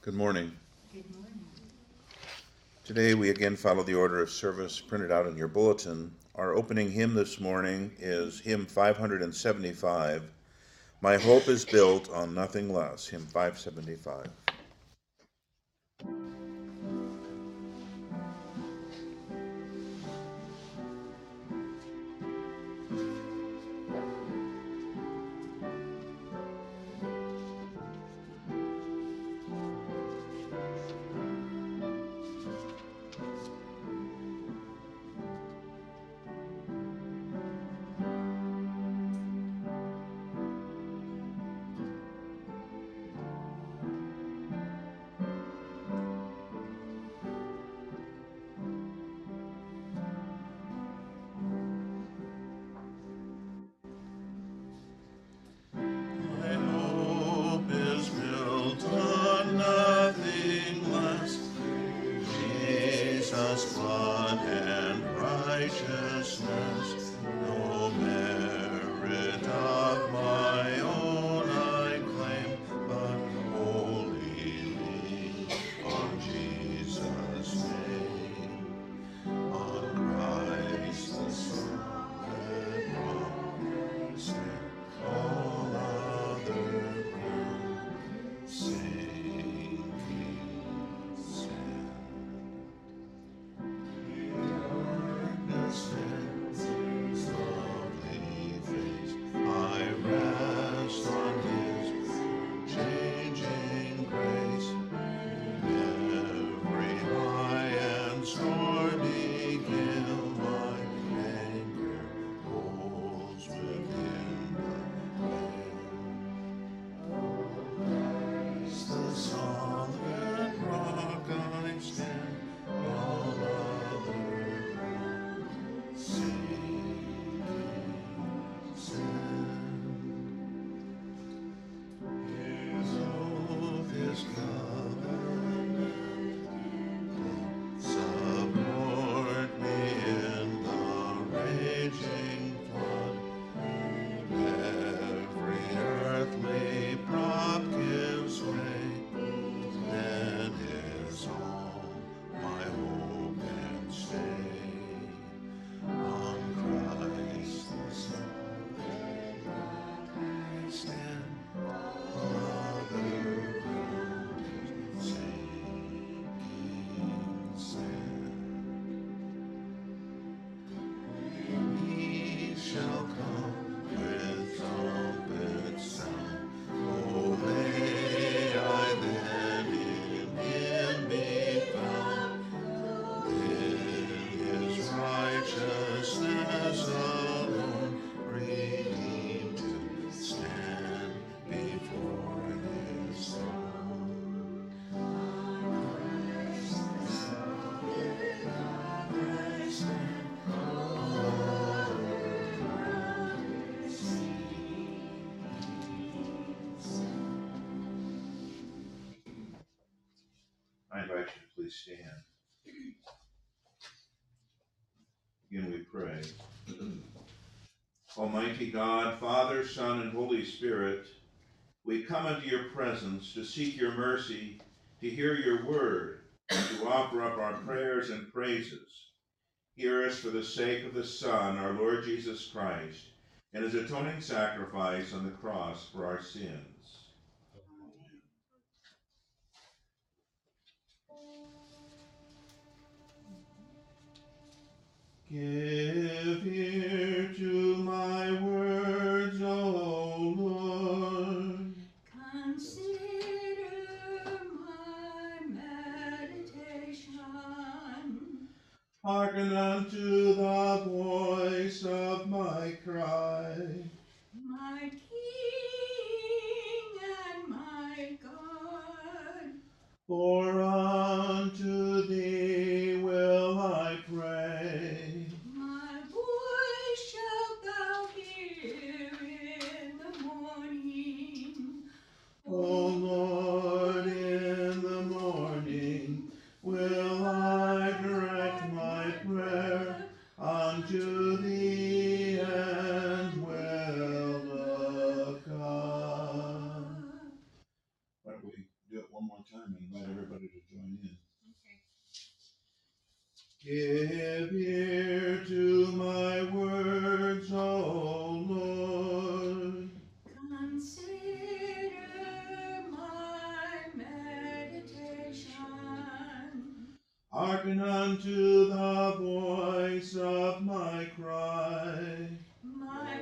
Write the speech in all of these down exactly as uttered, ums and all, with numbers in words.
Good morning. Good morning. Today we again follow the order of service printed out in your bulletin. Our opening hymn this morning is hymn five seventy-five, My Hope is Built on Nothing Less, hymn five seventy-five. My hope is built on nothing less. Jesus' blood and righteousness, no merit of my own I claim, but wholly lean on Jesus' name, on Christ the solid rock I stand. All other ground sinking sand. Darkness and His lovely face, I rest on His changing grace. Every high and stormy gale my anchor holds within the veil. Christ the solid rock I stand, all other ground sinking sand. His oath, His covenant, support me in the raging flood. Every earthly prop gives way, then is all my hope and stay. On Christ the solid rock I stand, all other ground is sinking sand. He shall come with trumpet sound. Oh, may I then in Him be found, in His righteousness alone, redeemed to stand before His throne. Christ the solid rock I stand, all other ground is sinking sand. I invite you to please stand. Again we pray. Almighty God, Father, Son, and Holy Spirit, we come into your presence to seek your mercy, to hear your word, and to offer up our prayers and praises. Hear us for the sake of the Son, our Lord Jesus Christ, and his atoning sacrifice on the cross for our sins. Give ear to my words, O Lord. Consider my meditation, Hearken unto the voice of my cry. my King and my God. For unto thee will I pray. My voice shalt thou hear in the morning. O Lord, in the morning will I direct my prayer unto thee, and will look up. Why don't we do it one more time and invite Give ear to my words, O Lord. Consider my meditation. Hearken unto the voice of my cry. My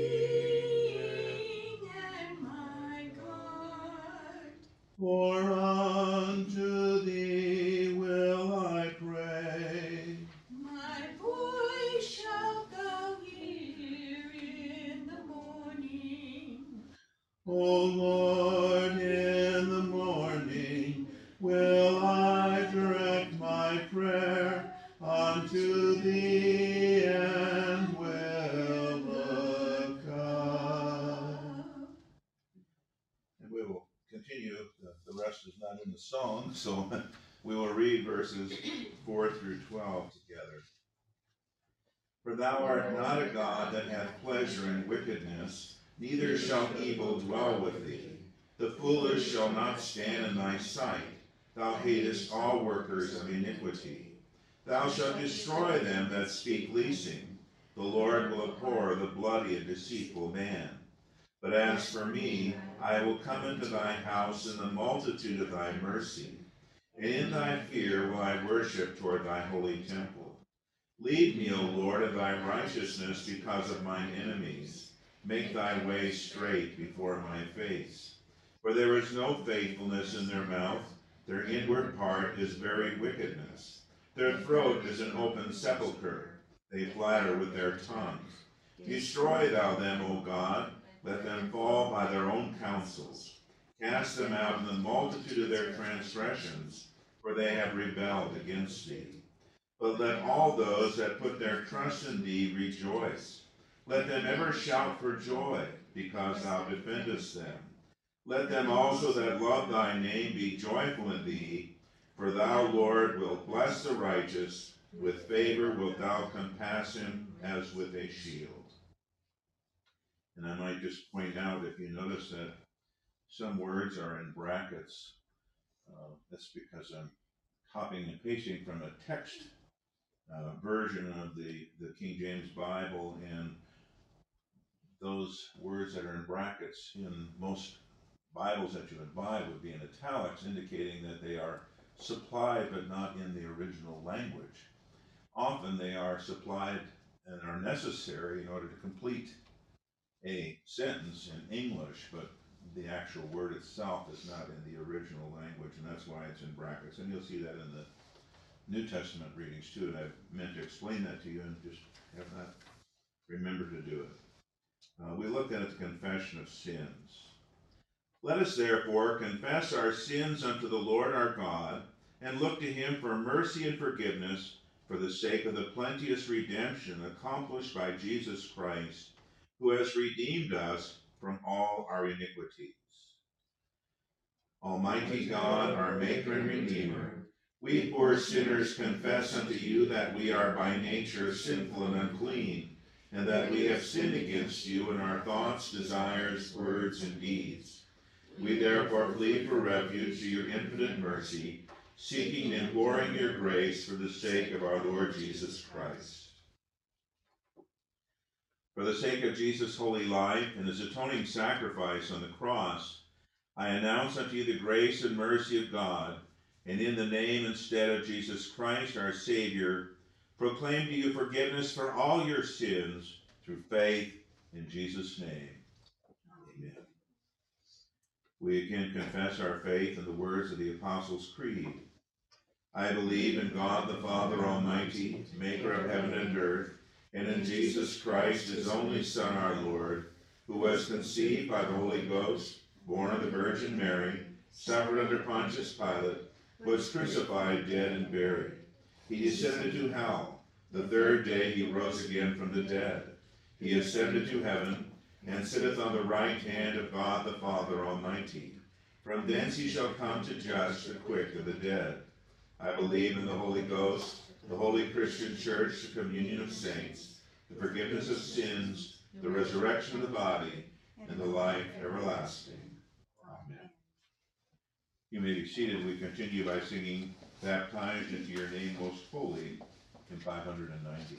King and my God. For unto thee will I pray. My voice shalt thou hear in the morning. O Lord, in the morning will I direct my prayer unto thee, and will look up. And we will continue. The, the rest is not in the song, so we will read verses four through twelve together. For thou art not a God that hath pleasure in wickedness, neither shall evil dwell with thee. The foolish shall not stand in thy sight. Thou hatest all workers of iniquity. Thou shalt destroy them that speak leasing. The Lord will abhor the bloody and deceitful man. But as for me, I will come into thy house in the multitude of thy mercy, and in thy fear will I worship toward thy holy temple. Lead me, O Lord, in thy righteousness because of mine enemies. Make thy way straight before my face. For there is no faithfulness in their mouth. Their inward part is very wickedness. Their throat is an open sepulchre. They flatter with their tongues. Destroy thou them, O God. Let them fall by their own counsels. Cast them out in the multitude of their transgressions, for they have rebelled against thee. But let all those that put their trust in thee rejoice. Let them ever shout for joy, because thou defendest them. Let them also that love thy name be joyful in thee, for thou, Lord, wilt bless the righteous. With favor wilt thou compass him as with a shield. And I might just point out, if you notice that some words are in brackets, uh, that's because I'm copying and pasting from a text Uh, version of the, the King James Bible, and those words that are in brackets in most Bibles that you would buy would be in italics, indicating that they are supplied but not in the original language. Often they are supplied and are necessary in order to complete a sentence in English, but the actual word itself is not in the original language, and that's why it's in brackets. And you'll see that in the New Testament readings too, and I've meant to explain that to you and just have not remembered to do it. Uh, we looked at the confession of sins. Let us therefore confess our sins unto the Lord our God, and look to him for mercy and forgiveness, for the sake of the plenteous redemption accomplished by Jesus Christ, who has redeemed us from all our iniquities. Almighty God, our Maker and Redeemer, we poor sinners confess unto you that we are by nature sinful and unclean, and that we have sinned against you in our thoughts, desires, words, and deeds. We therefore flee for refuge to your infinite mercy, seeking and imploring your grace for the sake of our Lord Jesus Christ. For the sake of Jesus' holy life and his atoning sacrifice on the cross, I announce unto you the grace and mercy of God, and in the name and stead of Jesus Christ, our Savior, proclaim to you forgiveness for all your sins through faith in Jesus' name. Amen. We again confess our faith in the words of the Apostles' Creed. I believe in God the Father Almighty, maker of heaven and earth, and in Jesus Christ, his only Son, our Lord, who was conceived by the Holy Ghost, born of the Virgin Mary, suffered under Pontius Pilate, was crucified, dead, and buried. He descended to hell. The third day he rose again from the dead. He ascended to heaven, and sitteth on the right hand of God the Father Almighty. From thence he shall come to judge the quick and the dead. I believe in the Holy Ghost, the holy Christian Church, the communion of saints, the forgiveness of sins, the resurrection of the body, and the life everlasting. Amen. You may be seated. We continue by singing Baptized into your name most holy, five hundred ninety.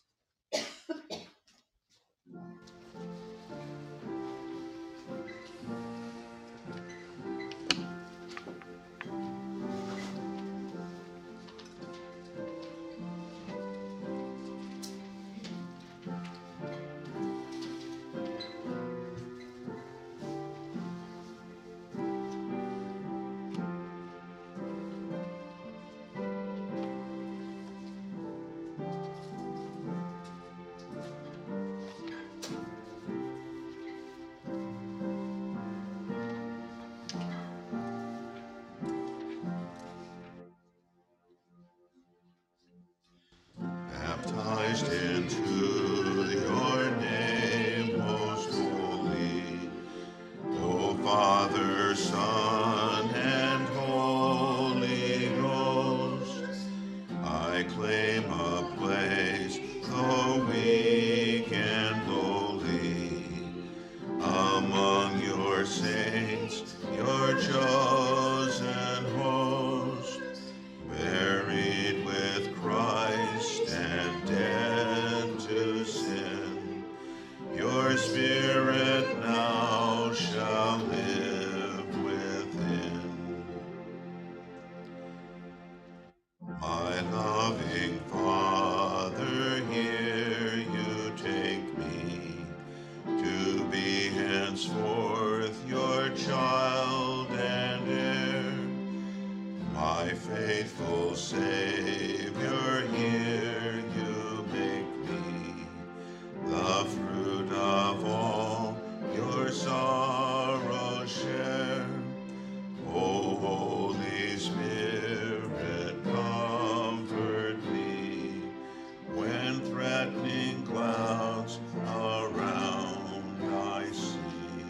Baptized into your name, most holy, O Father, Son, and Holy Ghost. I claim a place, though weak and lowly, among your saints, your chosen host, buried with Christ and dead to sin. Your Spirit now shall live within. My loving Father, here you take me, to be henceforth your child and heir. My faithful Savior, here you make me, the fruit of all your sorrow share. O Holy Spirit, comfort me, when threatening clouds around I see.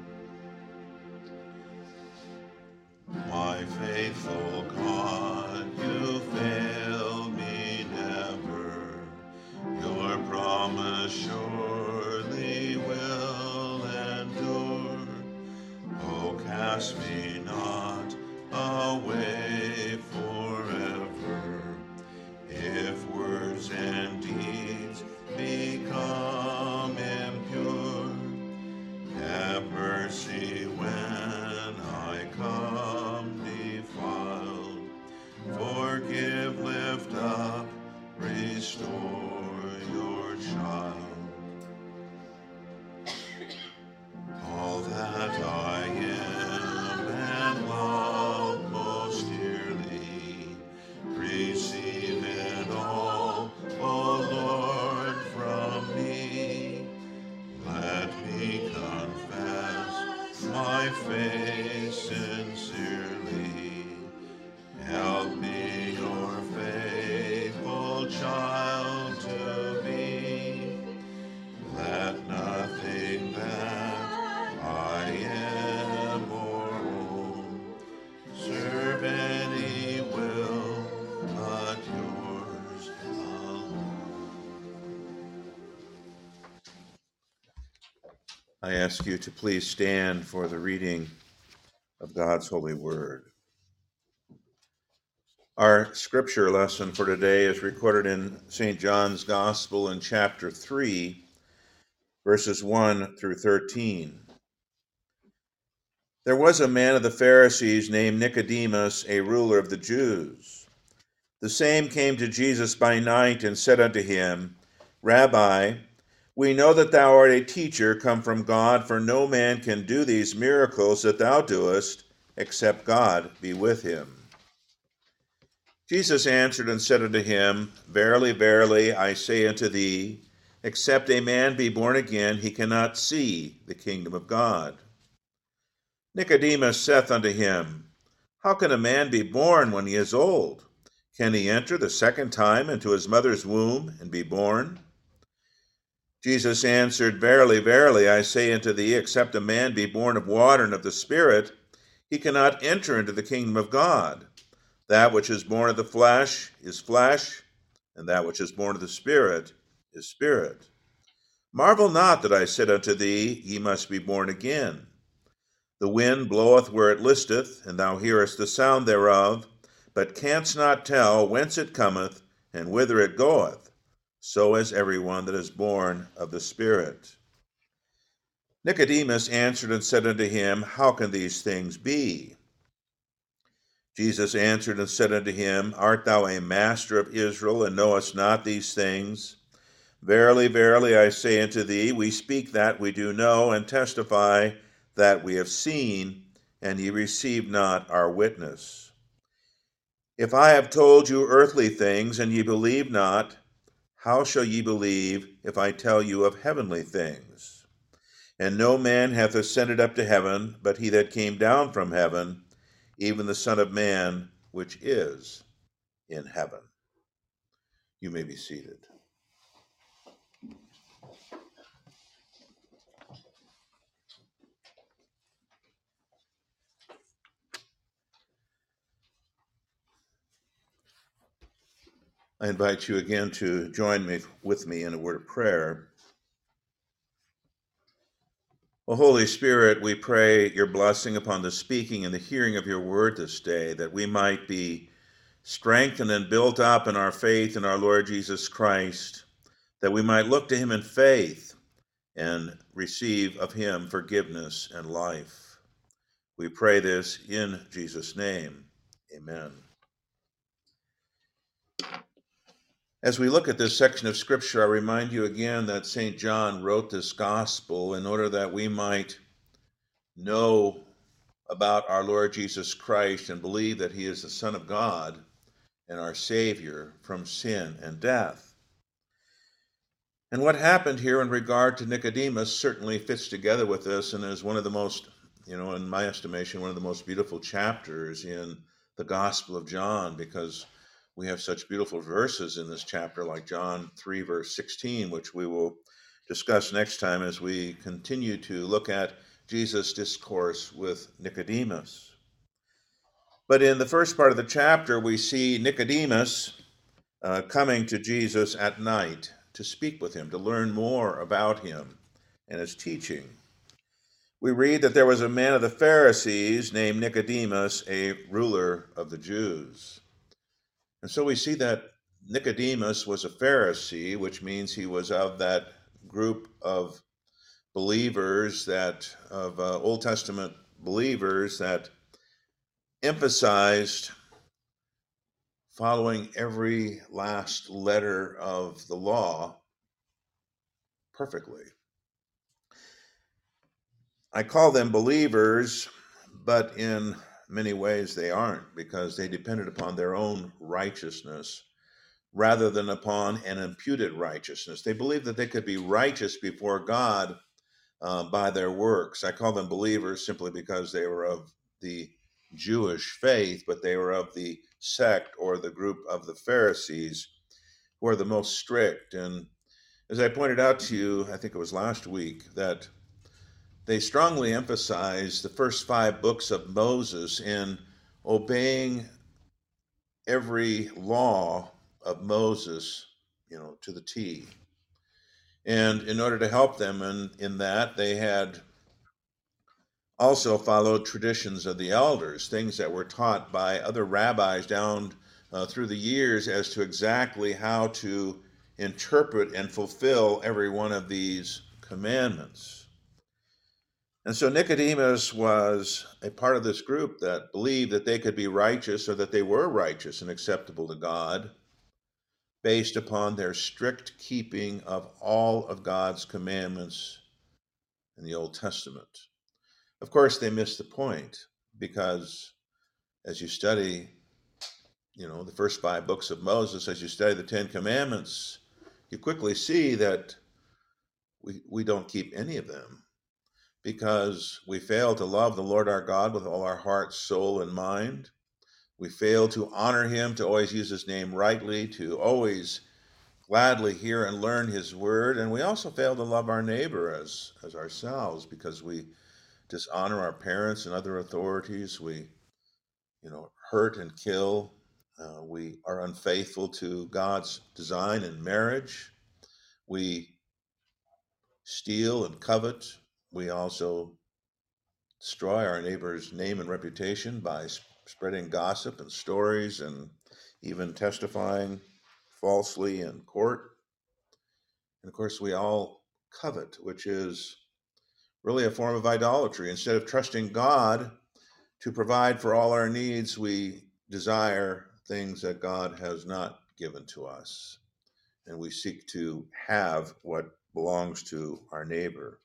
My faithful God, you fail me never. Your promise surely will endure. Oh, cast me not away forever, if words and deeds become impure. Have mercy when I come defiled. Forgive, lift up, restore your child. All that I am and love most dearly, receive it all, O Lord, from me. Let me confess my faith sincerely. Help me, your faithful child, to be. Let nothing that I am or own serve any will but yours alone. I ask you to please stand for the reading of God's holy word. Our scripture lesson for today is recorded in Saint John's Gospel in chapter three, verses one through thirteen. There was a man of the Pharisees named Nicodemus, a ruler of the Jews. The same came to Jesus by night and said unto him, Rabbi, we know that thou art a teacher come from God, for no man can do these miracles that thou doest, except God be with him. Jesus answered and said unto him, Verily, verily, I say unto thee, except a man be born again, he cannot see the kingdom of God. Nicodemus saith unto him, How can a man be born when he is old? Can he enter the second time into his mother's womb and be born? Jesus answered, Verily, verily, I say unto thee, except a man be born of water and of the Spirit, he cannot enter into the kingdom of God. That which is born of the flesh is flesh, and that which is born of the Spirit is spirit. Marvel not that I said unto thee, Ye must be born again. The wind bloweth where it listeth, and thou hearest the sound thereof, but canst not tell whence it cometh and whither it goeth, so is every one that is born of the Spirit. Nicodemus answered and said unto him, How can these things be? Jesus answered and said unto him, Art thou a master of Israel, and knowest not these things? Verily, verily, I say unto thee, we speak that we do know, and testify that we have seen, and ye receive not our witness. If I have told you earthly things, and ye believe not, how shall ye believe if I tell you of heavenly things? And no man hath ascended up to heaven, but he that came down from heaven, even the Son of Man, which is in heaven. You may be seated. I invite you again to join me with me in a word of prayer. O Holy Spirit, we pray your blessing upon the speaking and the hearing of your word this day, that we might be strengthened and built up in our faith in our Lord Jesus Christ, that we might look to him in faith and receive of him forgiveness and life. We pray this in Jesus' name. Amen. As we look at this section of Scripture, I remind you again that Saint John wrote this gospel in order that we might know about our Lord Jesus Christ and believe that he is the Son of God and our Savior from sin and death. And what happened here in regard to Nicodemus certainly fits together with this and is one of the most, you know, in my estimation, one of the most beautiful chapters in the Gospel of John, because we have such beautiful verses in this chapter, like John three, verse sixteen, which we will discuss next time as we continue to look at Jesus' discourse with Nicodemus. But in the first part of the chapter, we see Nicodemus uh, coming to Jesus at night to speak with him, to learn more about him and his teaching. We read that there was a man of the Pharisees named Nicodemus, a ruler of the Jews. And so we see that Nicodemus was a Pharisee, which means he was of that group of believers, that of uh, Old Testament believers that emphasized following every last letter of the law perfectly. I call them believers, but in many ways they aren't, because they depended upon their own righteousness rather than upon an imputed righteousness. They believed that they could be righteous before God uh, by their works. I call them believers simply because they were of the Jewish faith, but they were of the sect or the group of the Pharisees, who are the most strict. And as I pointed out to you, I think it was last week, that they strongly emphasize the first five books of Moses in obeying every law of Moses, you know, to the T. And in order to help them in, in that, they had also followed traditions of the elders, things that were taught by other rabbis down uh, through the years as to exactly how to interpret and fulfill every one of these commandments. And so Nicodemus was a part of this group that believed that they could be righteous, or that they were righteous and acceptable to God, based upon their strict keeping of all of God's commandments in the Old Testament. Of course, they missed the point, because as you study, you know, the first five books of Moses, as you study the Ten Commandments, you quickly see that we, we don't keep any of them, because we fail to love the Lord our God with all our heart, soul, and mind. We fail to honor him, to always use his name rightly, to always gladly hear and learn his word. And we also fail to love our neighbor as, as ourselves, because we dishonor our parents and other authorities. We, you know, hurt and kill. Uh, we are unfaithful to God's design in marriage. We steal and covet. We also destroy our neighbor's name and reputation by spreading gossip and stories and even testifying falsely in court. And of course, we all covet, which is really a form of idolatry. Instead of trusting God to provide for all our needs, we desire things that God has not given to us. And we seek to have what belongs to our neighbor.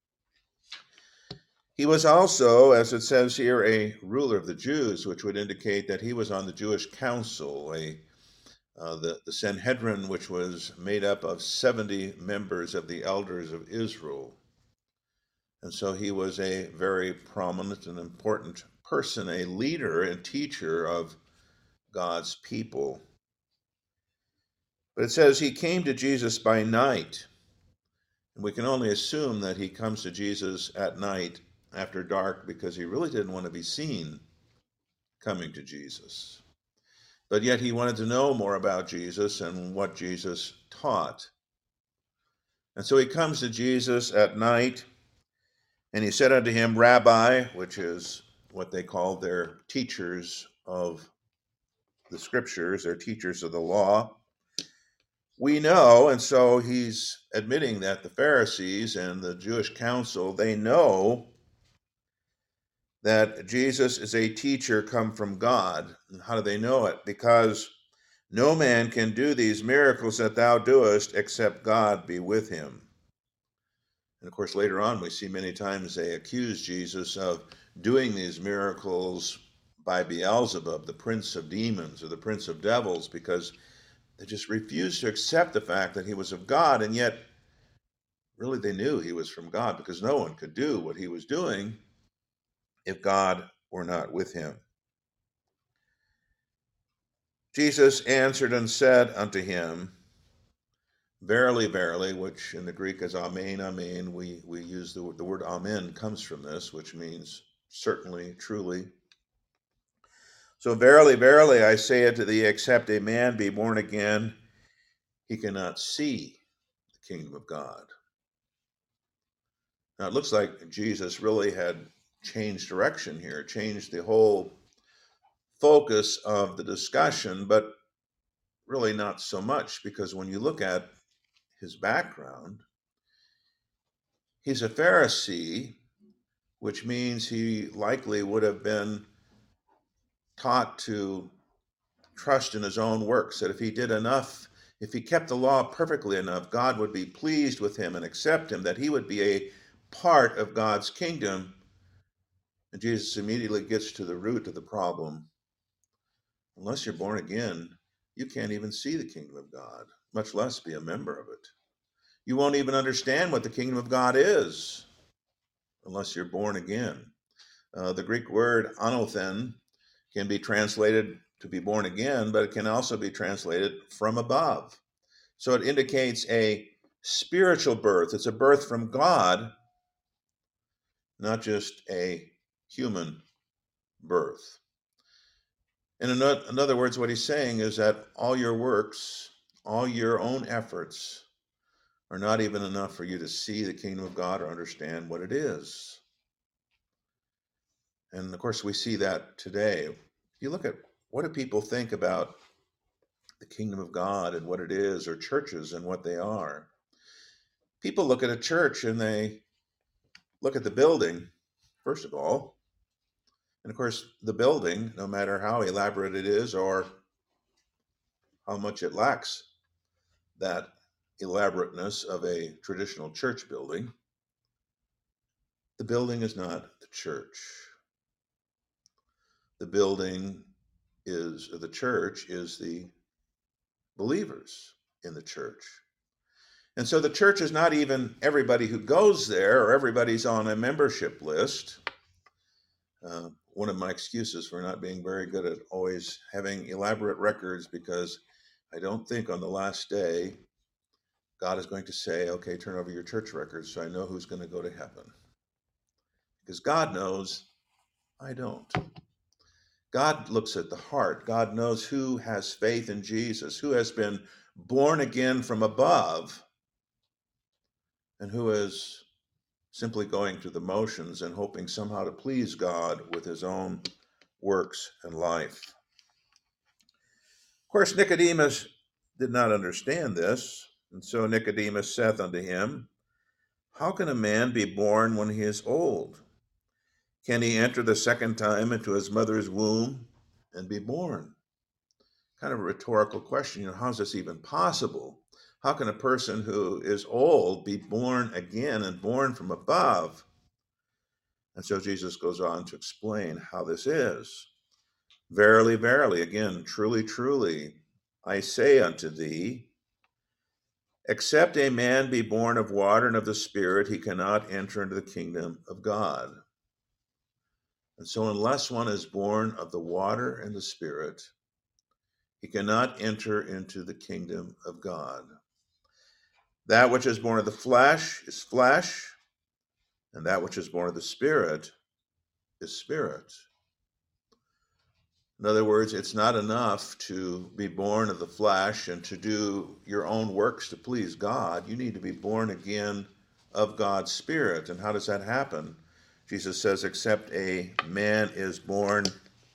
He was also, as it says here, a ruler of the Jews, which would indicate that he was on the Jewish council, a, uh, the, the Sanhedrin, which was made up of seventy members of the elders of Israel. And so he was a very prominent and important person, a leader and teacher of God's people. But it says he came to Jesus by night. And we can only assume that he comes to Jesus at night after dark because he really didn't want to be seen coming to Jesus. But yet he wanted to know more about Jesus and what Jesus taught. And so he comes to Jesus at night, and he said unto him, Rabbi, which is what they called their teachers of the scriptures, their teachers of the law. We know, and so he's admitting that the Pharisees and the Jewish council, they know that Jesus is a teacher come from God. And how do they know it? Because no man can do these miracles that thou doest except God be with him. And of course, later on, we see many times they accuse Jesus of doing these miracles by Beelzebub, the prince of demons or the prince of devils, because they just refused to accept the fact that he was of God. And yet, really, they knew he was from God because no one could do what he was doing if God were not with him. Jesus answered and said unto him, Verily, verily, which in the Greek is amen, amen. We, we use the, the word amen comes from this, which means certainly, truly. So verily, verily, I say unto thee, except a man be born again, he cannot see the kingdom of God. Now, it looks like Jesus really had changed direction here, changed the whole focus of the discussion, but really not so much, because when you look at his background, he's a Pharisee, which means he likely would have been taught to trust in his own works, that if he did enough, if he kept the law perfectly enough, God would be pleased with him and accept him, that he would be a part of God's kingdom. And Jesus immediately gets to the root of the problem. Unless you're born again, you can't even see the kingdom of God, much less be a member of it. You won't even understand what the kingdom of God is unless you're born again. Uh, the Greek word anothen can be translated to be born again, but it can also be translated from above. So it indicates a spiritual birth. It's a birth from God, not just a human birth. And in, in other words, what he's saying is that all your works, all your own efforts are not even enough for you to see the kingdom of God or understand what it is. And of course, we see that today. If you look at what do people think about the kingdom of God and what it is, or churches and what they are, people look at a church and they look at the building, first of all. And of course, the building, no matter how elaborate it is or how much it lacks that elaborateness of a traditional church building, the building is not the church. The building is, the church is the believers in the church. And so the church is not even everybody who goes there or everybody's on a membership list. Uh, one of my excuses for not being very good at always having elaborate records, because I don't think on the last day God is going to say, okay, turn over your church records so I know who's going to go to heaven. Because God knows, I don't. God looks at the heart. God knows who has faith in Jesus, who has been born again from above, and who is simply going through the motions and hoping somehow to please God with his own works and life. Of course, Nicodemus did not understand this. And so Nicodemus saith unto him, How can a man be born when he is old? Can he enter the second time into his mother's womb and be born? Kind of a rhetorical question. You know, how is this even possible? How can a person who is old be born again and born from above? And so Jesus goes on to explain how this is. Verily, verily, again, truly, truly, I say unto thee, except a man be born of water and of the Spirit, he cannot enter into the kingdom of God. And so unless one is born of the water and the Spirit, he cannot enter into the kingdom of God. That which is born of the flesh is flesh, and that which is born of the Spirit is spirit. In other words, it's not enough to be born of the flesh and to do your own works to please God. You need to be born again of God's Spirit. And how does that happen? Jesus says, except a man is born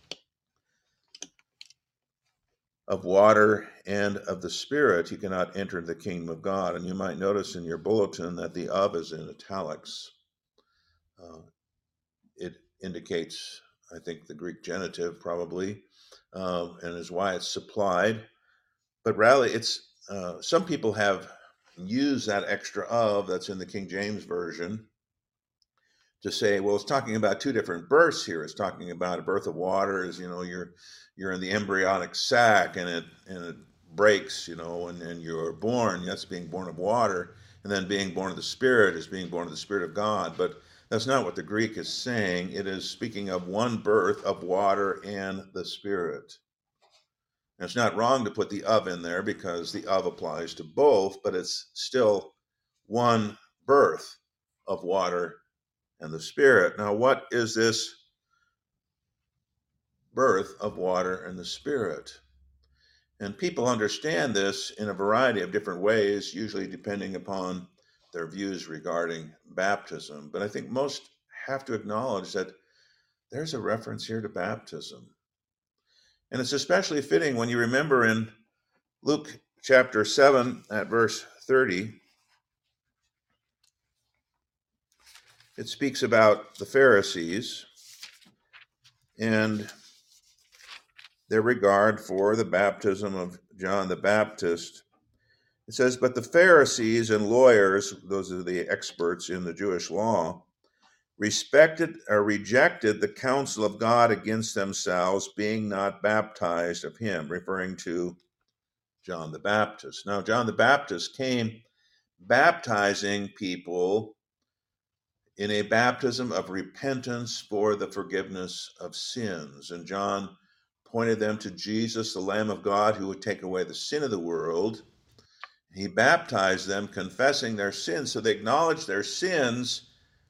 of water and of the Spirit, he cannot enter the kingdom of God. And you might notice in your bulletin that the of is in italics. Uh, it indicates, I think, the Greek genitive probably, uh, and is why it's supplied. But rather, it's uh, some people have used that extra of that's in the King James Version to say, well, it's talking about two different births here. It's talking about a birth of water is, you know, you're you're in the embryonic sac and it and it breaks, you know, and, and you're born. That's being born of water. And then being born of the Spirit is being born of the Spirit of God. But that's not what the Greek is saying. It is speaking of one birth of water and the Spirit. And it's not wrong to put the of in there because the of applies to both, but it's still one birth of water and the Spirit. Now, what is this birth of water and the Spirit? And people understand this in a variety of different ways, usually depending upon their views regarding baptism. But I think most have to acknowledge that there's a reference here to baptism. And it's especially fitting when you remember in Luke chapter seven at verse thirty, it speaks about the Pharisees and their regard for the baptism of John the Baptist. It says, but the Pharisees and lawyers, those are the experts in the Jewish law, respected or rejected the counsel of God against themselves, being not baptized of him, referring to John the Baptist. Now, John the Baptist came baptizing people in a baptism of repentance for the forgiveness of sins. And John pointed them to Jesus, the Lamb of God, who would take away the sin of the world. He baptized them, confessing their sins. So they acknowledged their sins.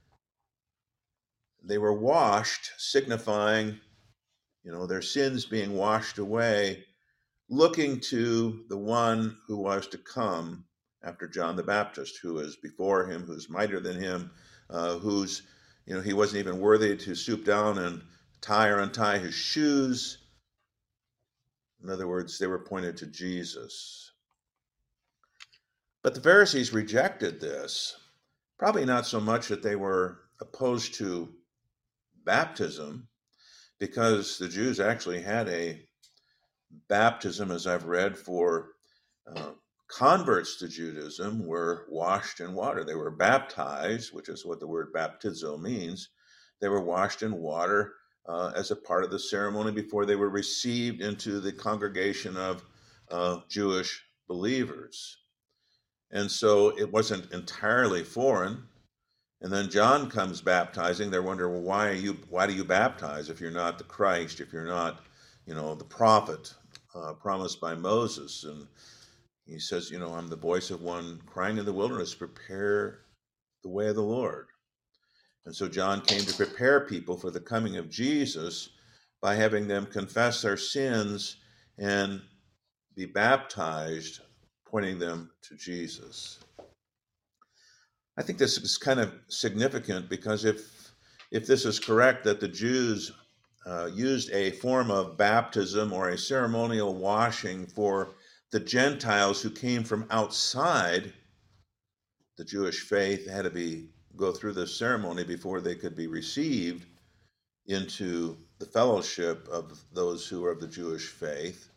They were washed, signifying, you know, their sins being washed away, looking to the one who was to come after John the Baptist, who is before him, who's mightier than him, uh, who's, you know, he wasn't even worthy to stoop down and tie or untie his shoes. In other words, they were pointed to Jesus. But the Pharisees rejected this, probably not so much that they were opposed to baptism, because the Jews actually had a baptism, as I've read, for uh, converts to Judaism were washed in water. They were baptized, which is what the word baptizo means. They were washed in water uh, as a part of the ceremony before they were received into the congregation of uh, Jewish believers. And so it wasn't entirely foreign. And then John comes baptizing. They're wondering, well, why are you? Why do you baptize if you're not the Christ? If you're not, you know, the prophet uh, promised by Moses? And he says, you know, I'm the voice of one crying in the wilderness, prepare the way of the Lord. And so John came to prepare people for the coming of Jesus by having them confess their sins and be baptized, pointing them to Jesus. I think this is kind of significant because if if this is correct that the Jews uh, used a form of baptism or a ceremonial washing for the Gentiles who came from outside the Jewish faith had to be go through this ceremony before they could be received into the fellowship of those who are of the Jewish faith.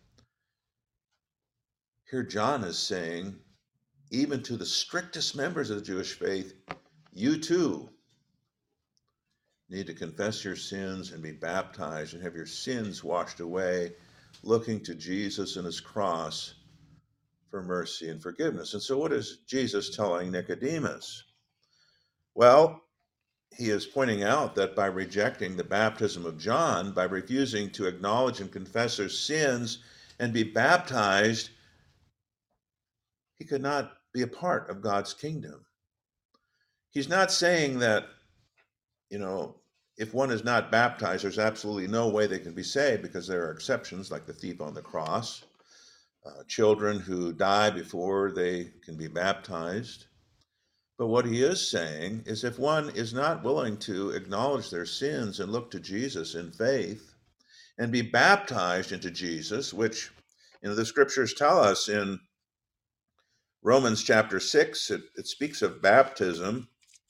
Here John is saying, even to the strictest members of the Jewish faith, you too need to confess your sins and be baptized and have your sins washed away, looking to Jesus and his cross for mercy and forgiveness. And so what is Jesus telling Nicodemus? Well, he is pointing out that by rejecting the baptism of John, by refusing to acknowledge and confess their sins and be baptized, he could not be a part of God's kingdom. He's not saying that, you know, if one is not baptized, there's absolutely no way they can be saved, because there are exceptions, like the thief on the cross, uh, children who die before they can be baptized. But what he is saying is, if one is not willing to acknowledge their sins and look to Jesus in faith and be baptized into Jesus, which, you know, the scriptures tell us in Romans chapter six, it, it speaks of baptism.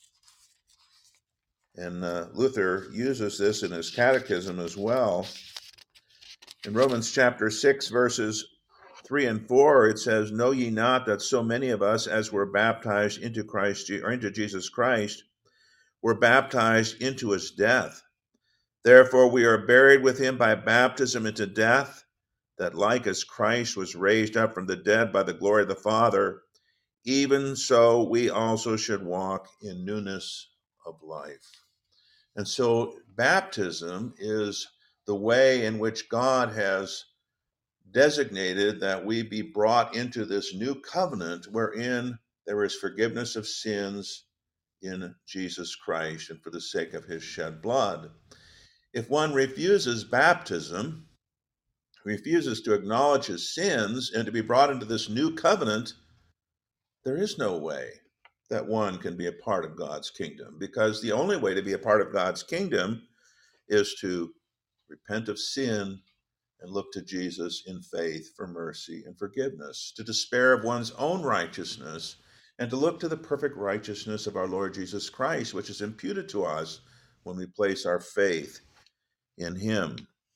And uh, Luther uses this in his catechism as well. In Romans chapter six, verses three and four, it says, "Know ye not that so many of us as were baptized into Christ, or into Jesus Christ, were baptized into his death? Therefore we are buried with him by baptism into death, that like as Christ was raised up from the dead by the glory of the Father, even so we also should walk in newness of life." And so baptism is the way in which God has designated that we be brought into this new covenant wherein there is forgiveness of sins in Jesus Christ and for the sake of his shed blood. If one refuses baptism, refuses to acknowledge his sins and to be brought into this new covenant, there is no way that one can be a part of God's kingdom, because the only way to be a part of God's kingdom is to repent of sin and look to Jesus in faith for mercy and forgiveness, to despair of one's own righteousness and to look to the perfect righteousness of our Lord Jesus Christ, which is imputed to us when we place our faith in him.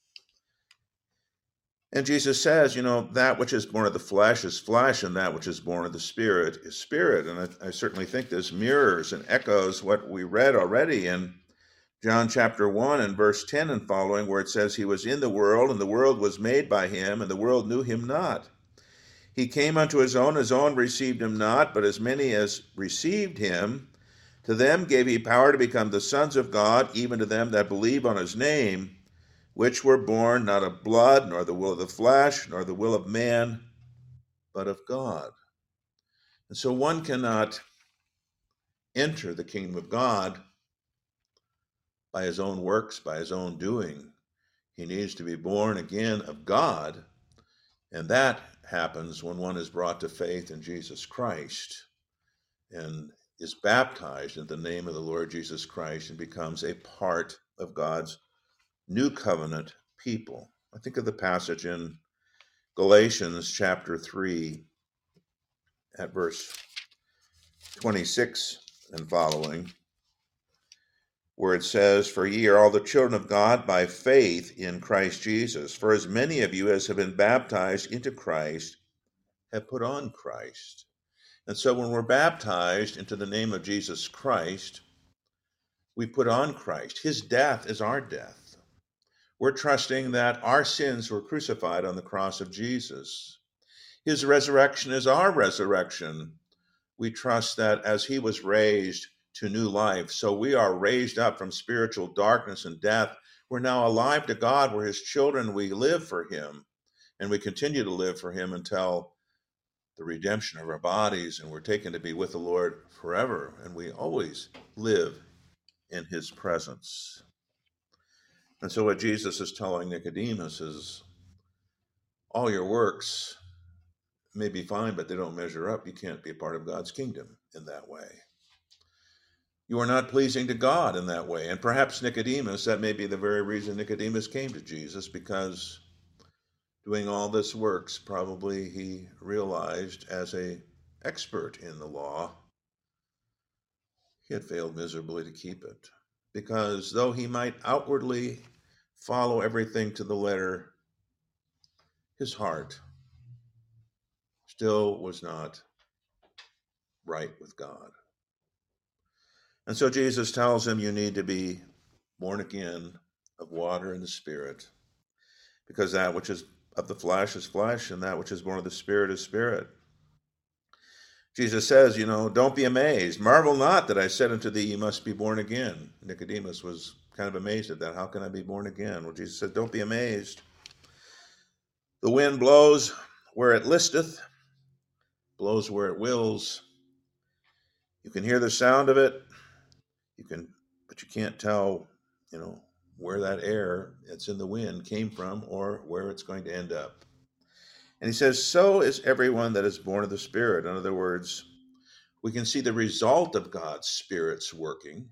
And Jesus says, you know, that which is born of the flesh is flesh, and that which is born of the Spirit is spirit. And I, I certainly think this mirrors and echoes what we read already in John chapter one and verse ten and following, where it says, "He was in the world, and the world was made by him, and the world knew him not. He came unto his own, his own received him not, but as many as received him, to them gave he power to become the sons of God, even to them that believe on his name, which were born not of blood, nor the will of the flesh, nor the will of man, but of God." And so one cannot enter the kingdom of God by his own works, by his own doing. He needs to be born again of God, and that happens when one is brought to faith in Jesus Christ and is baptized in the name of the Lord Jesus Christ and becomes a part of God's new covenant people. I think of the passage in Galatians chapter three at verse twenty-six and following, where it says, "For ye are all the children of God by faith in Christ Jesus. For as many of you as have been baptized into Christ have put on Christ." And so when we're baptized into the name of Jesus Christ, we put on Christ. His death is our death. We're trusting that our sins were crucified on the cross of Jesus. His resurrection is our resurrection. We trust that as he was raised to new life, so we are raised up from spiritual darkness and death. We're now alive to God. We're his children. We live for him, and we continue to live for him until the redemption of our bodies, and we're taken to be with the Lord forever, and we always live in his presence. And so what Jesus is telling Nicodemus is, all your works may be fine, but they don't measure up. You can't be a part of God's kingdom in that way. You are not pleasing to God in that way. And perhaps Nicodemus, that may be the very reason Nicodemus came to Jesus, because doing all this works, probably he realized as a expert in the law, he had failed miserably to keep it. Because though he might outwardly follow everything to the letter, his heart still was not right with God. And so Jesus tells him, you need to be born again of water and the Spirit, because that which is of the flesh is flesh, and that which is born of the Spirit is spirit. Jesus says, you know, don't be amazed. Marvel not that I said unto thee, you must be born again. Nicodemus was kind of amazed at that. How can I be born again? Well, Jesus said, don't be amazed. The wind blows where it listeth, blows where it wills. You can hear the sound of it, you can, but you can't tell, you know, where that air that's in the wind came from or where it's going to end up. And he says, so is everyone that is born of the Spirit. In other words, we can see the result of God's Spirit's working.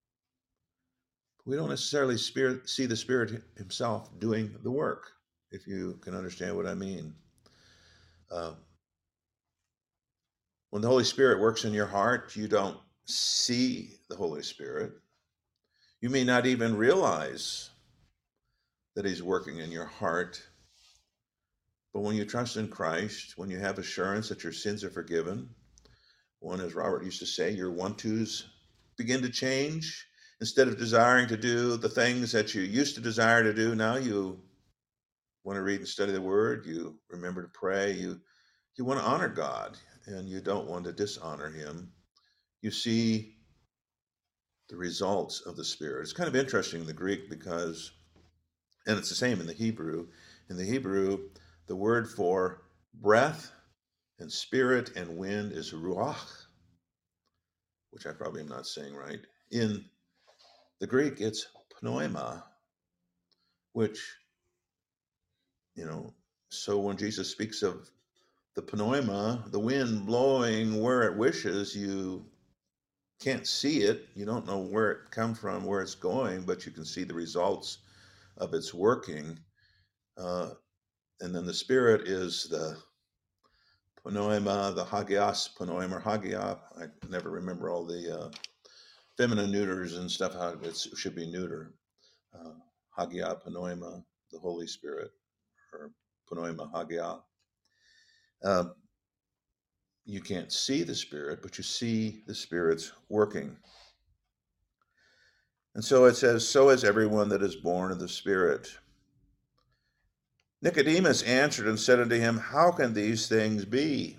We don't necessarily spirit, see the Spirit himself doing the work, if you can understand what I mean. Uh, when the Holy Spirit works in your heart, you don't see the Holy Spirit. You may not even realize that he's working in your heart. But when you trust in Christ, when you have assurance that your sins are forgiven, when, as Robert used to say, your want-tos begin to change. Instead of desiring to do the things that you used to desire to do, now you want to read and study the Word, you remember to pray, you, you want to honor God, and you don't want to dishonor him. You see the results of the Spirit. It's kind of interesting in the Greek because, and it's the same in the Hebrew. In the Hebrew, the word for breath and spirit and wind is ruach, which I probably am not saying right. In the Greek, it's pneuma, which, you know, so when Jesus speaks of the pneuma, the wind blowing where it wishes, you can't see it. You don't know where it comes from, where it's going, but you can see the results of its working. Uh, and then the Spirit is the pneuma, the hagios pneuma, or hagia. I never remember all the uh, feminine neuters and stuff, how it should be neuter. Uh, hagia pneuma, the Holy Spirit, or pneuma hagia. Uh, you can't see the Spirit, but you see the Spirit's working. And so it says, so is everyone that is born of the Spirit. Nicodemus answered and said unto him, how can these things be?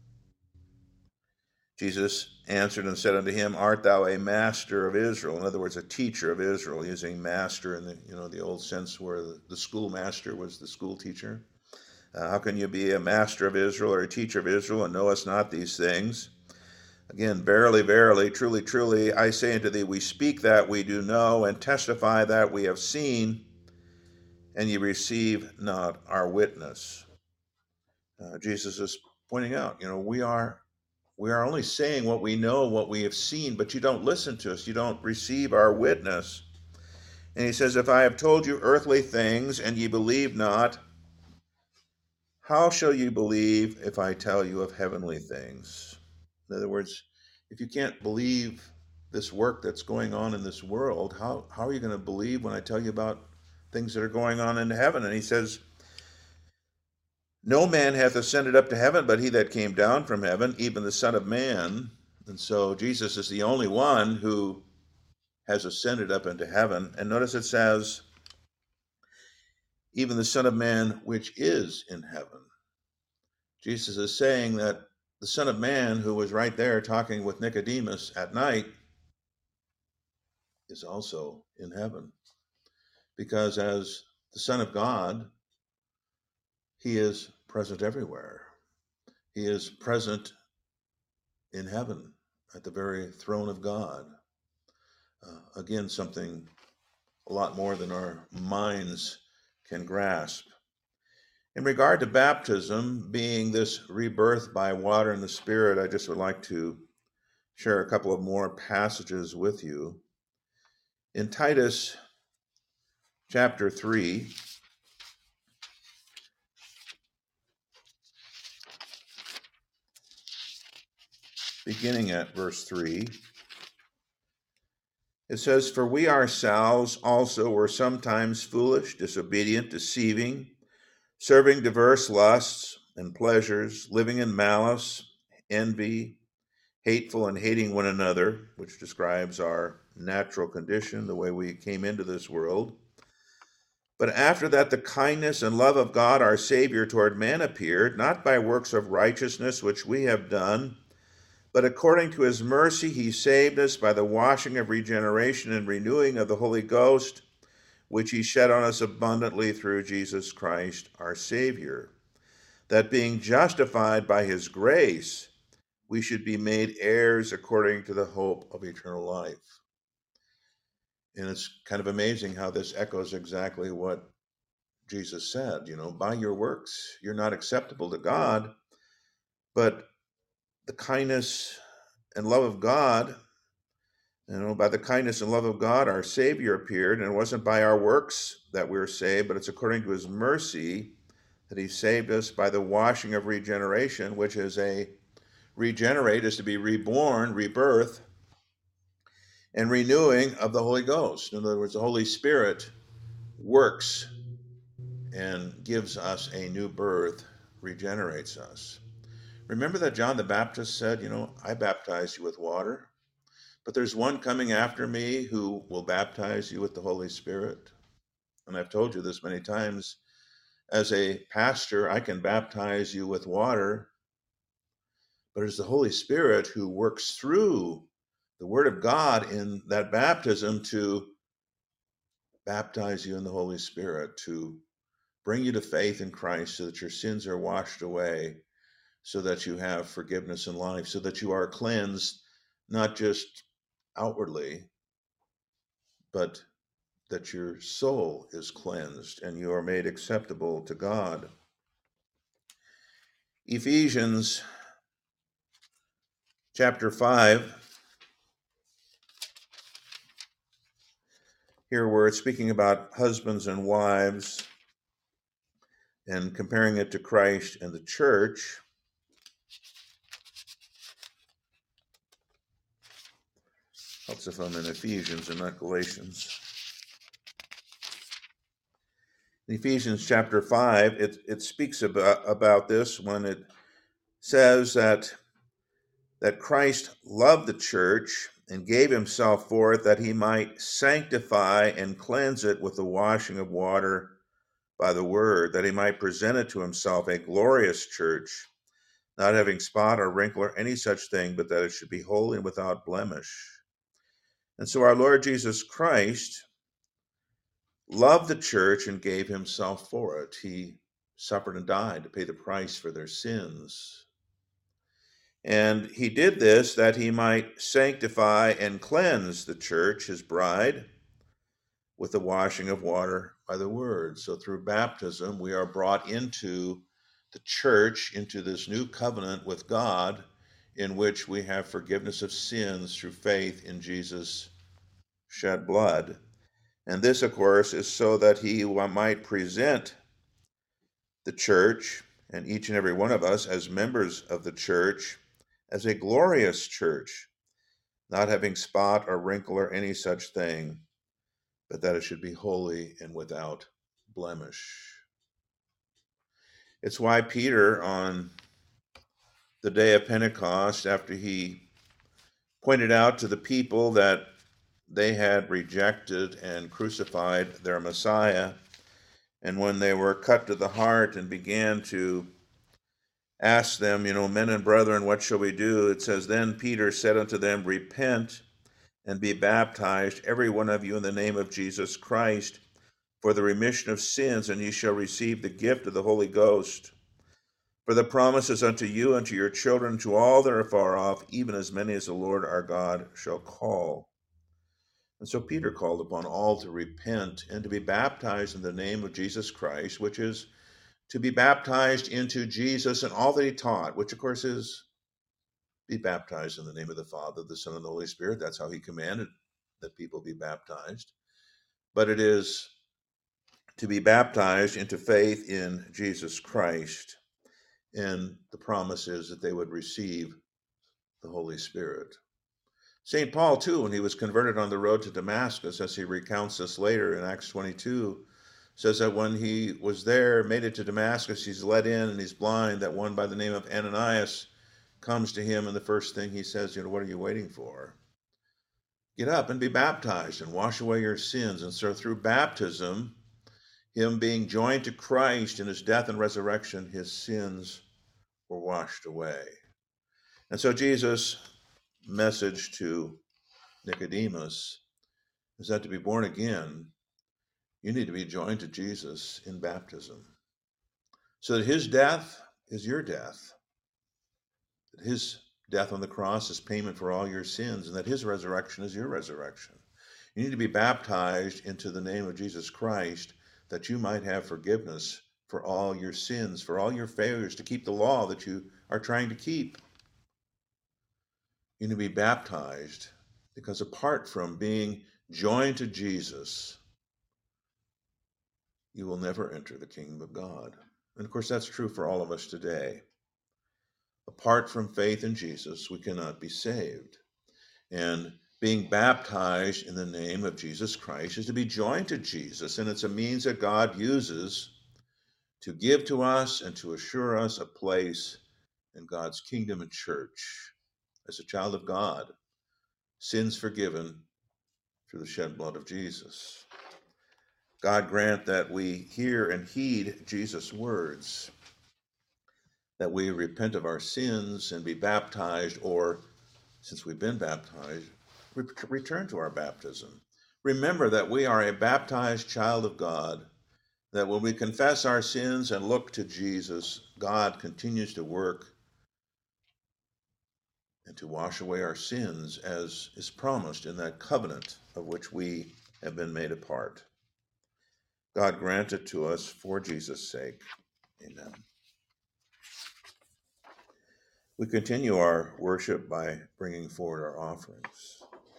Jesus answered and said unto him, art thou a master of Israel? In other words, a teacher of Israel, using master in the, you know, the old sense where the, the schoolmaster was the school teacher. Uh, how can you be a master of Israel or a teacher of Israel and knowest not these things? Again, verily, verily, truly, truly, I say unto thee, we speak that we do know and testify that we have seen, and ye receive not our witness. Uh, Jesus is pointing out, you know, we are we are only saying what we know, what we have seen, but you don't listen to us. You don't receive our witness. And he says, if I have told you earthly things and ye believe not, how shall you believe if I tell you of heavenly things? In other words, if you can't believe this work that's going on in this world, how, how are you going to believe when I tell you about things that are going on in heaven? And he says, no man hath ascended up to heaven, but he that came down from heaven, even the Son of Man. And so Jesus is the only one who has ascended up into heaven. And notice it says, even the Son of Man, which is in heaven. Jesus is saying that the Son of Man, who was right there talking with Nicodemus at night, is also in heaven. Because as the Son of God, he is present everywhere. He is present in heaven at the very throne of God. Uh, again, something a lot more than our minds can grasp. In regard to baptism, being this rebirth by water and the Spirit, I just would like to share a couple of more passages with you. In Titus chapter three, beginning at verse three. It says, "For we ourselves also were sometimes foolish, disobedient, deceiving, serving diverse lusts and pleasures, living in malice, envy, hateful, and hating one another," which describes our natural condition, the way we came into this world. "But after that the kindness and love of God our Savior toward man appeared, not by works of righteousness which we have done, but according to his mercy he saved us by the washing of regeneration and renewing of the Holy Ghost, which he shed on us abundantly through Jesus Christ our Savior, that being justified by his grace, we should be made heirs according to the hope of eternal life." And it's kind of amazing how this echoes exactly what Jesus said. You know, by your works, you're not acceptable to God, but the kindness and love of God, you know, by the kindness and love of God, our Savior appeared, and it wasn't by our works that we were saved, but it's according to his mercy that he saved us by the washing of regeneration, which is a regenerate is to be reborn, rebirth, and renewing of the Holy Ghost. In other words, the Holy Spirit works and gives us a new birth, regenerates us. Remember that John the Baptist said, you know, I baptize you with water, but there's one coming after me who will baptize you with the Holy Spirit. And I've told you this many times. As a pastor, I can baptize you with water, but it's the Holy Spirit who works through the Word of God in that baptism to baptize you in the Holy Spirit, to bring you to faith in Christ so that your sins are washed away, so that you have forgiveness in life, so that you are cleansed, not just outwardly, but that your soul is cleansed and you are made acceptable to God. Ephesians chapter five, here where it's speaking about husbands and wives and comparing it to Christ and the church. Helps if I'm in Ephesians and not Galatians. In Ephesians chapter five, it, it speaks about, about this when it says that, that Christ loved the church and gave himself for it, that he might sanctify and cleanse it with the washing of water by the word, that he might present it to himself a glorious church, not having spot or wrinkle or any such thing, but that it should be holy and without blemish. And so our Lord Jesus Christ loved the church and gave himself for it. He suffered and died to pay the price for their sins. And he did this that he might sanctify and cleanse the church, his bride, with the washing of water by the word. So through baptism, we are brought into the church, into this new covenant with God, in which we have forgiveness of sins through faith in Jesus' shed blood. And this, of course, is so that he might present the church and each and every one of us as members of the church as a glorious church, not having spot or wrinkle or any such thing, but that it should be holy and without blemish. It's why Peter, on the day of Pentecost, after he pointed out to the people that they had rejected and crucified their Messiah, and when they were cut to the heart and began to ask them, you know, men and brethren, what shall we do? It says, then Peter said unto them, repent and be baptized, every one of you, in the name of Jesus Christ, for the remission of sins, and ye shall receive the gift of the Holy Ghost. For the promise is unto you and to your children, to all that are far off, even as many as the Lord our God shall call. And so Peter called upon all to repent and to be baptized in the name of Jesus Christ, which is to be baptized into Jesus and all that he taught, which of course is be baptized in the name of the Father, the Son, and the Holy Spirit. That's how he commanded that people be baptized. But it is to be baptized into faith in Jesus Christ. And the promise is that they would receive the Holy Spirit. Saint Paul, too, when he was converted on the road to Damascus, as he recounts this later in Acts twenty-two, says that when he was there, made it to Damascus, he's led in and he's blind, that one by the name of Ananias comes to him, and the first thing he says, you know, what are you waiting for? Get up and be baptized and wash away your sins. And so through baptism, him being joined to Christ in his death and resurrection, his sins were washed away. And so Jesus' message to Nicodemus is that to be born again, you need to be joined to Jesus in baptism, so that his death is your death, that his death on the cross is payment for all your sins, and that his resurrection is your resurrection. You need to be baptized into the name of Jesus Christ, that you might have forgiveness for all your sins, for all your failures to keep the law that you are trying to keep. You need to be baptized because apart from being joined to Jesus, you will never enter the kingdom of God. And of course, that's true for all of us today. Apart from faith in Jesus, we cannot be saved. And being baptized in the name of Jesus Christ is to be joined to Jesus, and it's a means that God uses to give to us and to assure us a place in God's kingdom and church. As a child of God, sins forgiven through the shed blood of Jesus. God grant that we hear and heed Jesus' words, that we repent of our sins and be baptized, or, since we've been baptized, return to our baptism. Remember that we are a baptized child of God, that when we confess our sins and look to Jesus, God continues to work and to wash away our sins, as is promised in that covenant of which we have been made a part. God grant it to us for Jesus' sake. Amen. We continue our worship by bringing forward our offerings.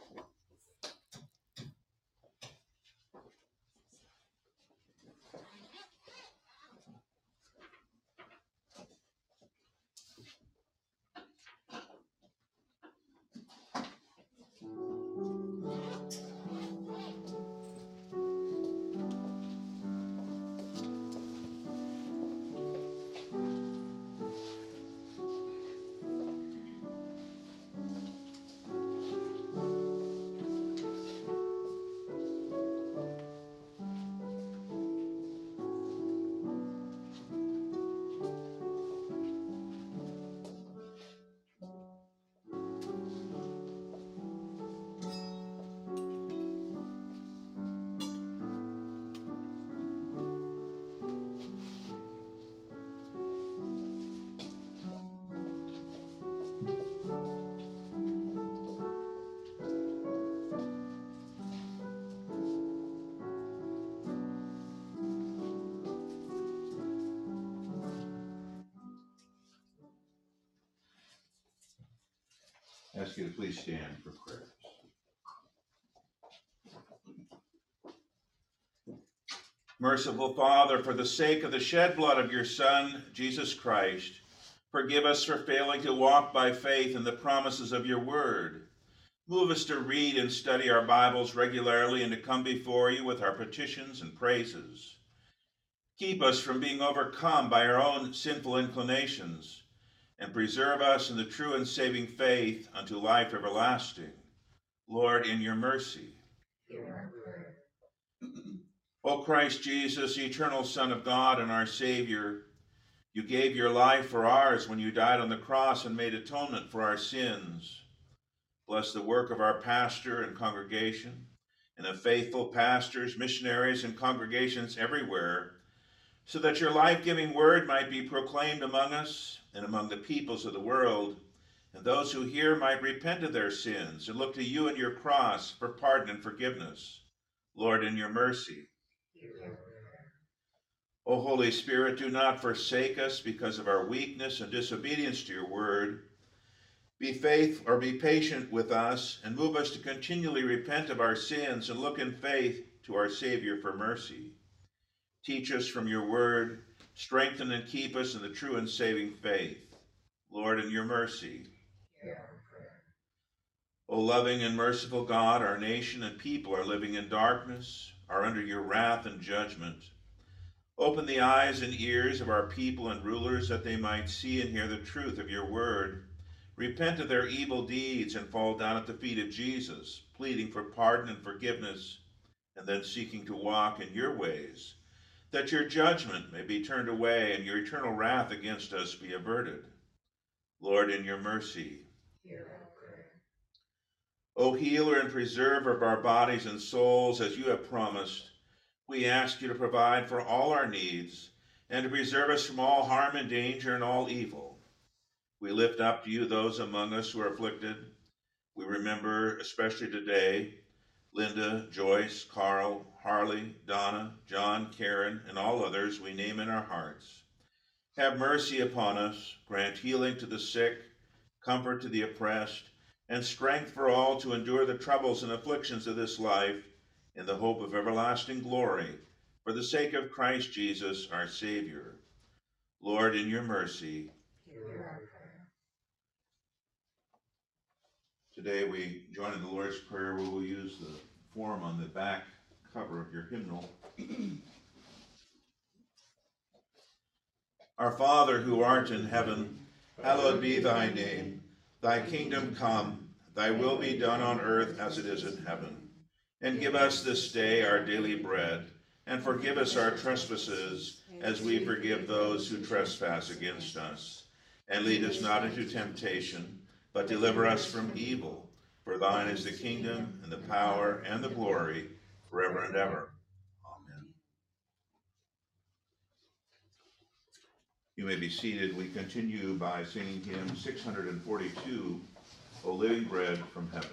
I ask you to please stand for prayers. Merciful Father, for the sake of the shed blood of your Son, Jesus Christ, forgive us for failing to walk by faith in the promises of your word. Move us to read and study our Bibles regularly and to come before you with our petitions and praises. Keep us from being overcome by our own sinful inclinations, and preserve us in the true and saving faith unto life everlasting. Lord, in your mercy. Hear our prayer. O Christ Jesus, eternal Son of God and our Savior, you gave your life for ours when you died on the cross and made atonement for our sins. Bless the work of our pastor and congregation, and of faithful pastors, missionaries, and congregations everywhere, so that your life-giving word might be proclaimed among us and among the peoples of the world, and those who hear might repent of their sins and look to you and your cross for pardon and forgiveness. Lord, in your mercy. O Holy Spirit, do not forsake us because of our weakness and disobedience to your word. Be faith or be patient with us and move us to continually repent of our sins and look in faith to our Savior for mercy. Teach us from your word, strengthen and keep us in the true and saving faith. Lord, in your mercy. O loving and merciful God, our nation and people are living in darkness, are under your wrath and judgment. Open the eyes and ears of our people and rulers that they might see and hear the truth of your word, repent of their evil deeds, and fall down at the feet of Jesus, pleading for pardon and forgiveness, and then seeking to walk in your ways, that your judgment may be turned away and your eternal wrath against us be averted. Lord, in your mercy, Hear our prayer. O healer and preserver of our bodies and souls, as you have promised, we ask you to provide for all our needs and to preserve us from all harm and danger and all evil. We lift up to you those among us who are afflicted. We remember, especially today, Linda, Joyce, Carl, Harley, Donna, John, Karen, and all others we name in our hearts. Have mercy upon us, grant healing to the sick, comfort to the oppressed, and strength for all to endure the troubles and afflictions of this life in the hope of everlasting glory, for the sake of Christ Jesus, our Savior. Lord, in your mercy, Hear our prayer. today we join in the Lord's Prayer where we'll use the form on the back cover of your hymnal. Our Father, who art in heaven, hallowed be thy name. Thy kingdom come, thy will be done on earth as it is in heaven. And give us this day our daily bread, and forgive us our trespasses, as we forgive those who trespass against us. And lead us not into temptation, but deliver us from evil. For thine is the kingdom, and the power, and the glory, forever and ever. Amen. You may be seated. We continue by singing hymn six hundred forty-two, O Living Bread from Heaven.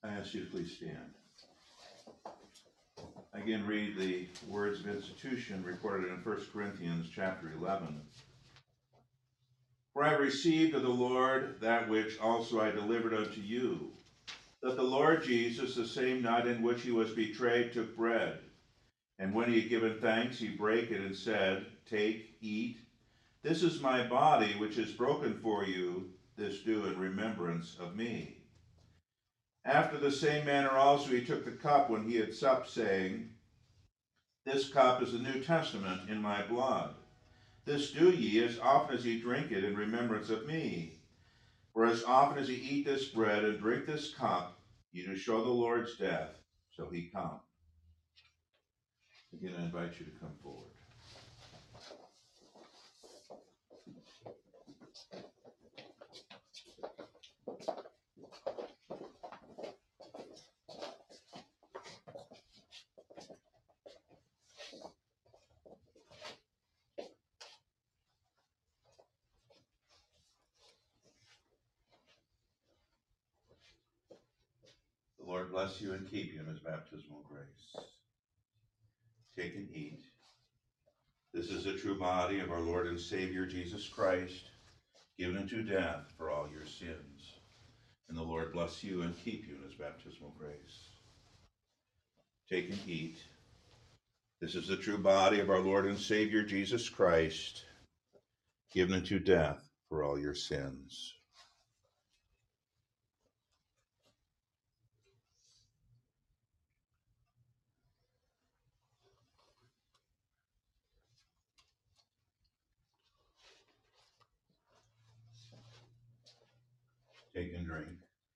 I ask you to please stand. I again read the words of institution recorded in First Corinthians chapter eleven. For I received of the Lord that which also I delivered unto you, that the Lord Jesus, the same night in which he was betrayed, took bread. And when he had given thanks, he brake it and said, Take, eat. This is my body, which is broken for you. This do in remembrance of me. After the same manner also he took the cup when he had supped, saying, This cup is the New Testament in my blood. This do ye as often as ye drink it in remembrance of me. For as often as ye eat this bread and drink this cup, ye do show the Lord's death till he come. Again, I invite you to come forward. The Lord bless you and keep you in his baptismal grace. Take and eat. This is the true body of our Lord and Savior Jesus Christ, given unto death for all your sins. And the Lord bless you and keep you in his baptismal grace. Take and eat. This is the true body of our Lord and Savior Jesus Christ, given unto death for all your sins. Take and drink.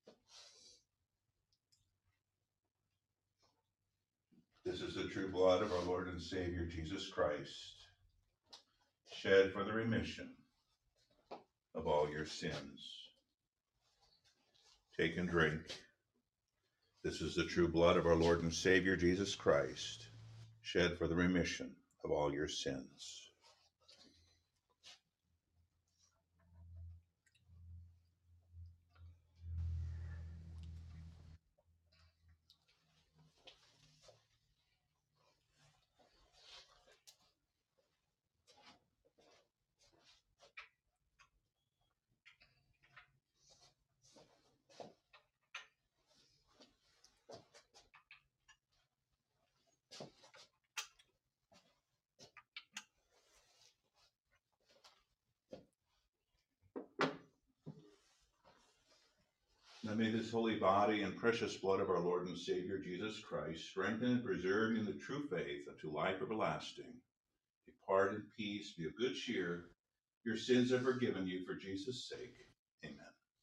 This is the true blood of our Lord and Savior Jesus Christ, shed for the remission of all your sins. Take and drink. This is the true blood of our Lord and Savior Jesus Christ, shed for the remission of all your sins. Now may this holy body and precious blood of our Lord and Savior Jesus Christ strengthen and preserve you in the true faith unto life everlasting. Depart in peace, be of good cheer. Your sins are forgiven you for Jesus' sake. Amen.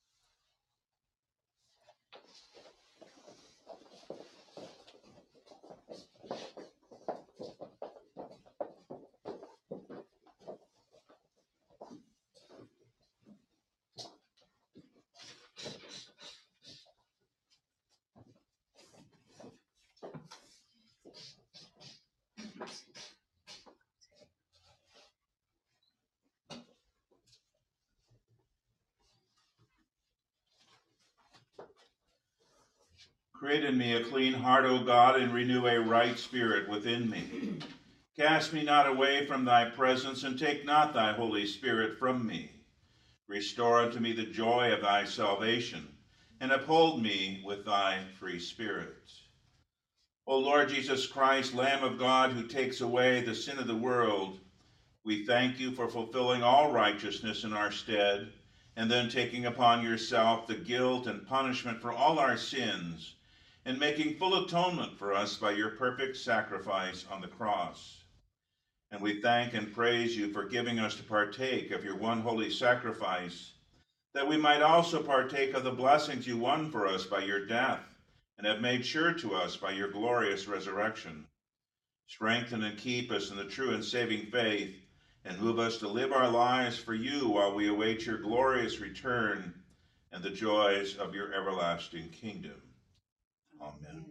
Create in me a clean heart, O God, and renew a right spirit within me. Cast me not away from thy presence, and take not thy Holy Spirit from me. Restore unto me the joy of thy salvation, and uphold me with thy free spirit. O Lord Jesus Christ, Lamb of God, who takes away the sin of the world, we thank you for fulfilling all righteousness in our stead, and then taking upon yourself the guilt and punishment for all our sins, and making full atonement for us by your perfect sacrifice on the cross. And we thank and praise you for giving us to partake of your one holy sacrifice, that we might also partake of the blessings you won for us by your death, and have made sure to us by your glorious resurrection. Strengthen and keep us in the true and saving faith, and move us to live our lives for you while we await your glorious return and the joys of your everlasting kingdom. Amen.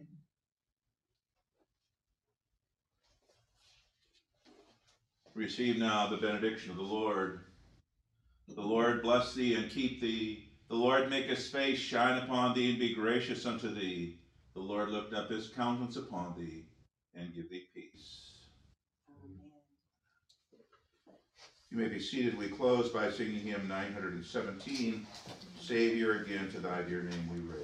Receive now the benediction of the Lord. The Lord bless thee and keep thee. The Lord make his face shine upon thee and be gracious unto thee. The Lord lift up his countenance upon thee and give thee peace. Amen. You may be seated. We close by singing hymn nine hundred seventeen, Savior, again to thy dear name we raise.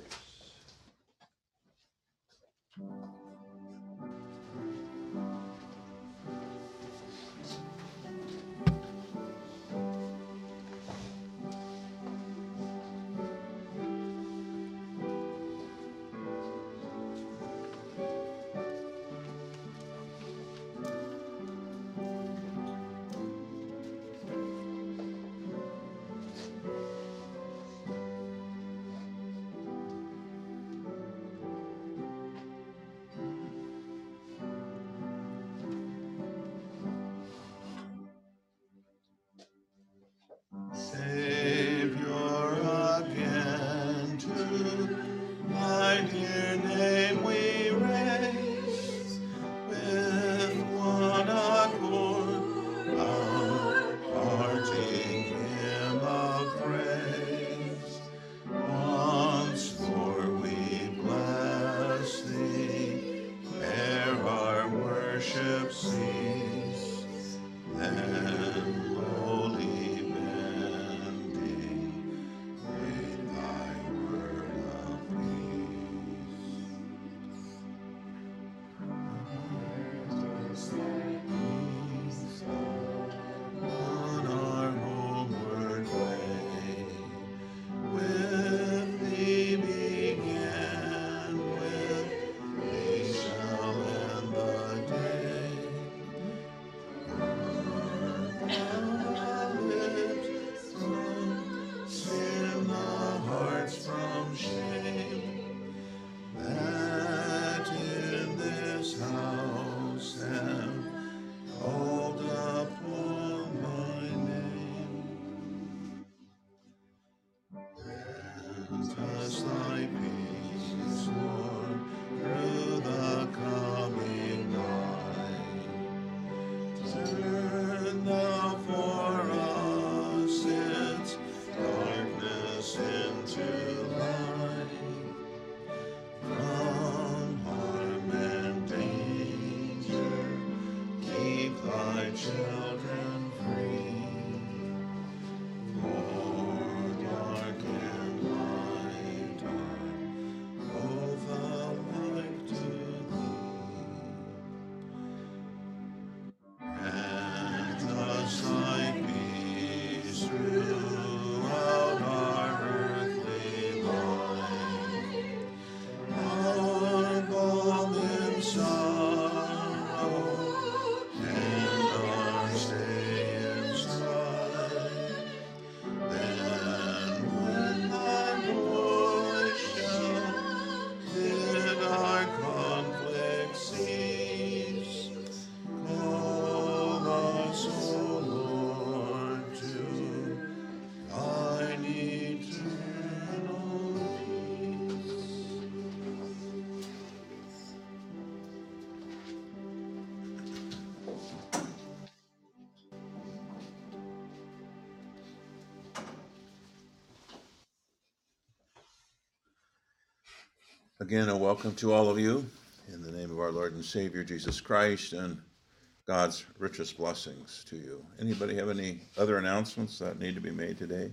Again, a welcome to all of you in the name of our Lord and Savior, Jesus Christ, and God's richest blessings to you. Anybody have any other announcements that need to be made today?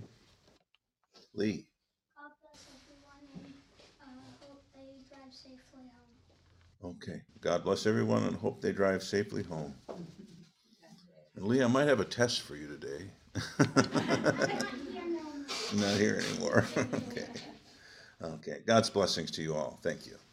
Lee. God bless everyone and uh, hope they drive safely home. Okay. God bless everyone and hope they drive safely home. And Lee, I might have a test for you today. Not here anymore. Okay. Okay. God's blessings to you all. Thank you.